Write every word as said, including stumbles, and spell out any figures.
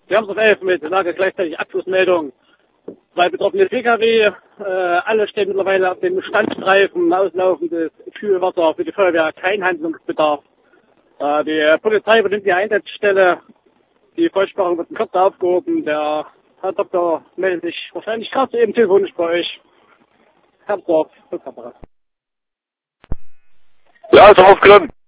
Wir haben es auf elf mit Lage gleichzeitig Abschlussmeldung. Zwei betroffene Pkw, äh, alle stehen mittlerweile auf dem Standstreifen, auslaufendes Kühlwasser für die Feuerwehr, kein Handlungsbedarf. Äh, die Polizei übernimmt die Einsatzstelle, die Vollsperrung wird in Kürze aufgehoben. Der Herr Doktor meldet sich wahrscheinlich gerade eben telefonisch bei euch. Herr Dorf, Kamera. Ja, ist aufgenommen.